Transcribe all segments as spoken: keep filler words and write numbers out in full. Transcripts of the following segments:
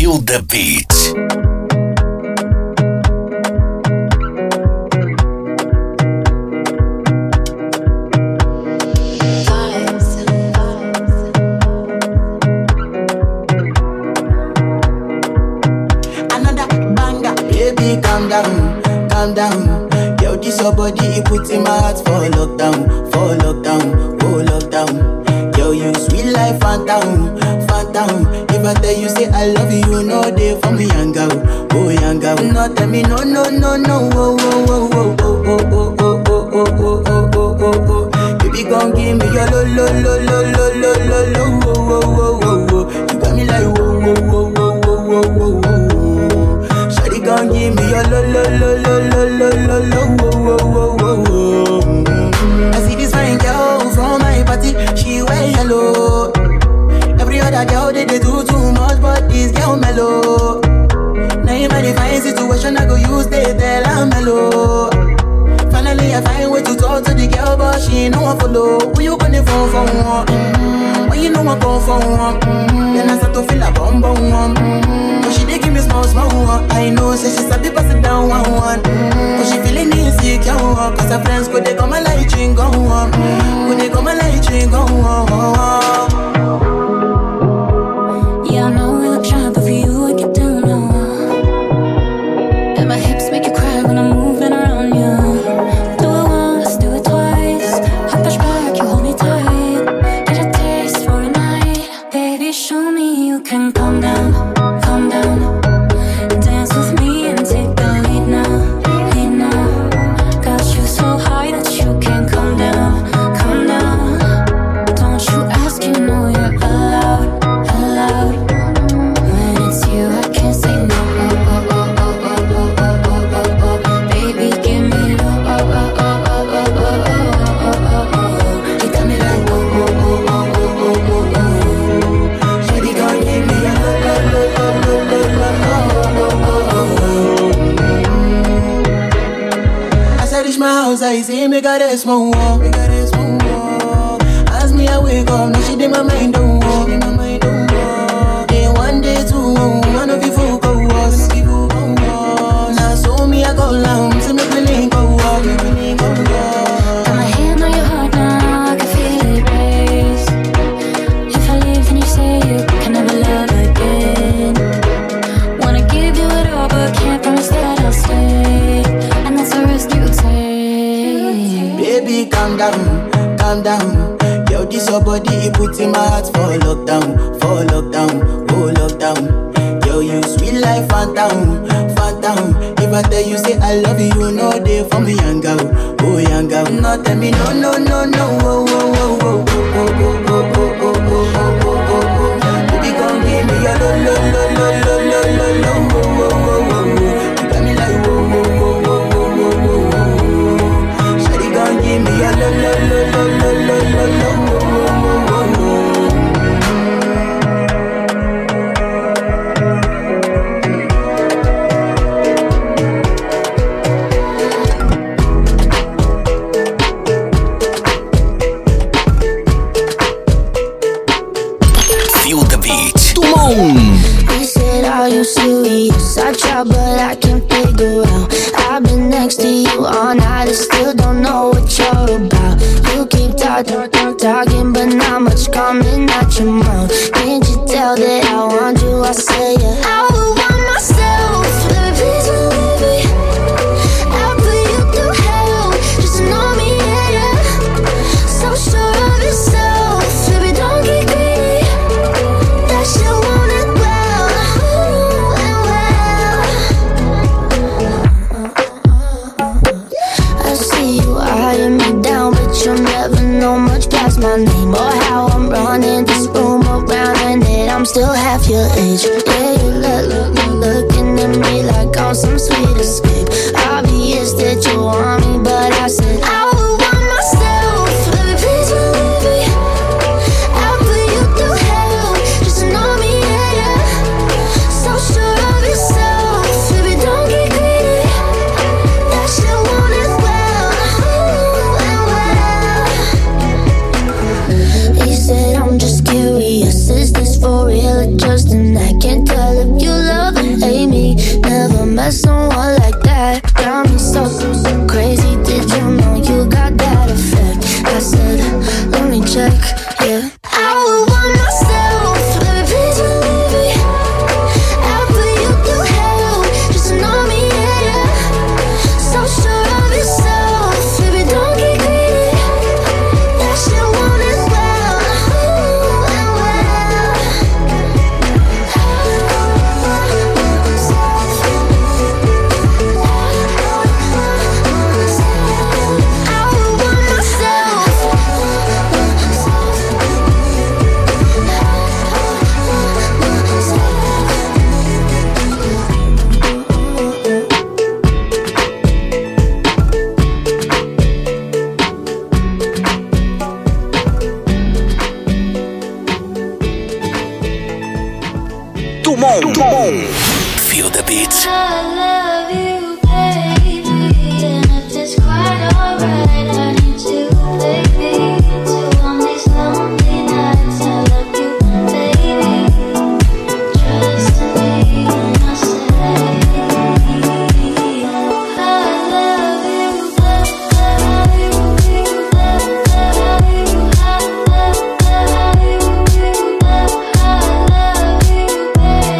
Feel the beat. Calm down, calm down. Yo, this your body, it puts in my heart for lockdown, for lockdown, oh lockdown. Yo, you sweet life, phantom, phantom. If I tell you say I love you, you know they for me, young girl, oh young girl. No, tell me no, no, no, no, oh, oh, oh, oh, oh, oh, oh, oh, oh, oh, oh, oh, oh, oh. Baby, gon' give me your lo, lo, lo, lo, lo, lo, lo, lo, oh, oh, oh, oh, oh. You got me like whoa, whoa, whoa, whoa, whoa, whoa, whoa. Gon' give me your lo lo lo lo lo lo lo lo wo wo wo wo. Mm-hmm. I see this fine girl from my party, she wear yellow. Every other girl they, they do too much, but this girl mellow. Now in my divine situation, I go use they tell her mellow. Finally I find way to talk to the girl, but she ain't no one follow. Who you gonna phone for? Mm-hmm. When you know I go for one, mm-hmm. Then I start to feel a bum bum one. Mm-hmm. But she dey give me small small one. I know say she sabi pass it down one one. Mm-hmm. But she feeling insecure, cause her friends go they come and light drink go on. Go they come and light drink go on. Yeah, I know we look shy, but for you I get down low. And my hips make you cry when I'm moving around you. Do it once, do it twice. I push back, you hold me tight. Get a taste for a night. Baby, show me you can calm down, calm down. Dance with me and take the lead now, lead now. Got you so high that you can't come down, come down. Don't you ask, you know you're allowed, allowed. When it's you, I can't say no. Oh, oh, oh, oh, oh, oh, oh, oh, oh, oh. Baby, give me low. Oh, oh, oh, oh, oh, oh, oh, oh, oh, oh. You got me like whoa, whoa, whoa, whoa, whoa, whoa, whoa, whoa. Shawty gon' give me a low, low, low, low, low, low, low, oh, oh, oh, oh. As I reach my house, I see me got a small wall, me got a small wall. As me I wake up, now she did my mind don't walk. Day one, day two, one of you folk go was. Now so me I go down, see me feeling go walk. Got my hand on your heart now, I can feel it race. If I leave, then you say you can never love again. Wanna give you it all, but can't promise that I'll stay. And that's a risk you take. Baby, calm down, calm down. Yo, this your body, it puts in my heart for lockdown, for lockdown, oh lockdown. Yo, you sweet life, phantom, phantom. If I tell you say I love you, you know they for me, young girl, oh young girl. No, tell me no, no, no, no, oh, oh, oh, oh, oh, oh, oh, oh, oh, oh, oh, oh, oh, oh. Baby, gon' give me your lo, lo, lo, lo, lo, lo, lo, lo, oh, oh, oh, oh, oh. You got me like whoa, whoa, whoa, whoa, whoa, whoa, whoa, whoa. Shawty gon' give me your lo, lo, lo, lo, lo, lo, lo, lo, oh, oh, oh, oh, oh. Feel the beat. Dumont. You said, are you serious? I try, but I can't figure out. I've been next to you all night and still don't know what you're about. You keep talking, talking, but not much coming out your mouth. Can't you tell that I want you? I say yeah. I would want myself. Baby, please believe me. I'll put you through hell. Just to know me, yeah, yeah. So sure of yourself. Baby, don't get greedy. That shit want it well, ooh, and well. I see you eyeing me down, but you'll never know much past my name or how I'm running this room around, and that I'm still half your age. Yeah, you look, look, look, looking at me like I'm some sweet escape. Obvious that you want me, but I said I would want myself. Baby, please believe me. I'll put you through hell. Just to know me, yeah, yeah. So sure of yourself. Baby, don't get greedy. That shit want it well, ooh, and well. He said I'm just curious. Is this for real or just an act? Can't tell if you Dumont. Dumont. Feel the beat. I love you, baby, and if it's quite alright, I need you, baby, to on these lonely nights. I love you, baby, trust me when I say I love you, love you, love you, love you, love you, love you,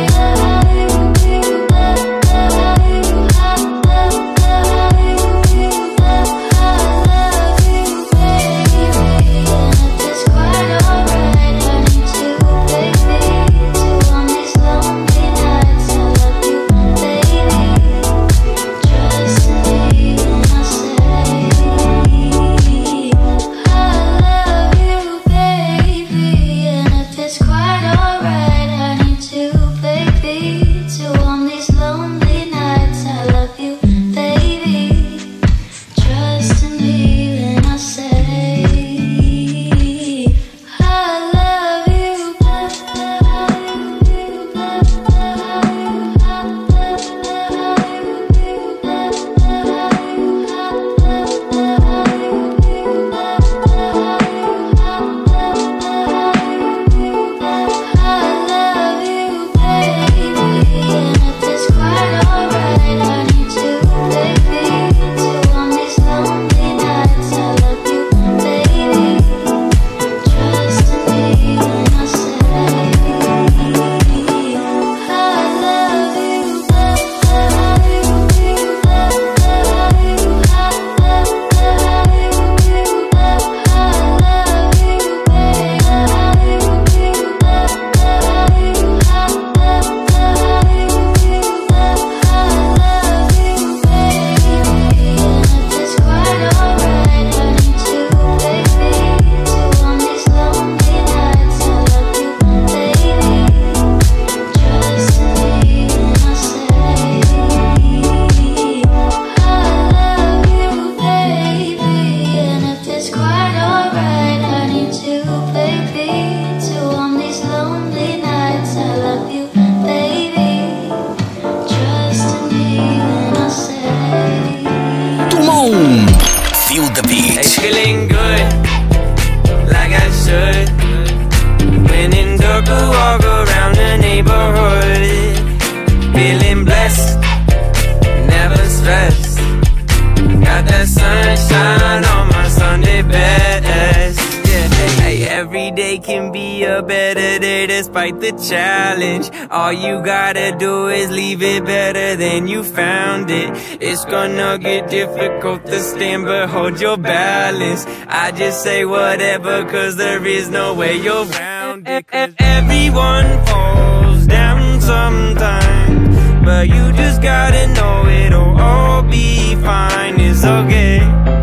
Despite the challenge, all you gotta do is leave it better than you found it. It's gonna get difficult to stand, but hold your balance. I just say whatever, cause there is no way you're around it. Everyone falls down sometimes, but you just gotta know it'll all be fine. It's okay.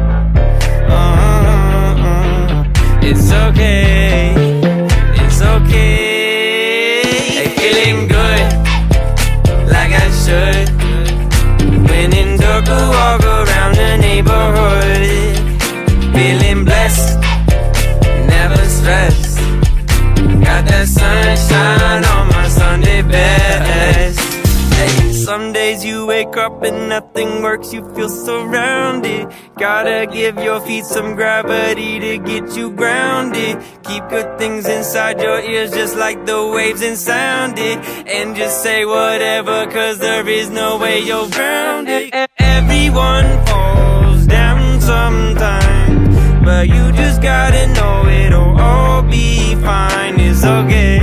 Uh-uh-uh. It's okay. It's okay. Feeling good, like I should. When in dark, I walk around the neighborhood. Feeling blessed, never stressed. Got that sunshine on my Sunday best. Hey, some days you wake up and nothing works, you feel surrounded. Gotta give your feet some gravity to get you grounded. Keep good things inside your ears just like the waves and sound it. And just say whatever, cause there is no way you're grounded. Everyone falls down sometimes, but you just gotta know it'll all be fine. It's okay.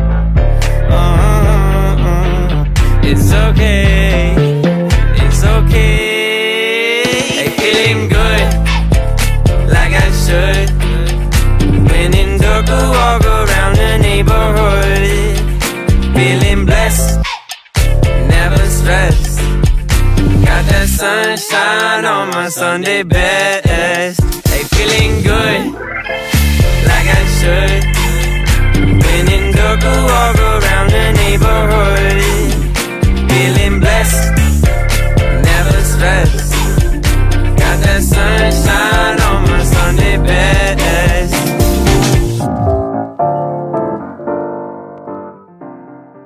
Uh-uh-uh. It's okay. It's okay. Hey, feeling good, like I should. When in dark, I walk around the neighborhood. Feeling blessed, never stressed. Got that sunshine on my Sunday best. Hey, feeling good, like I should. When in dark, I walk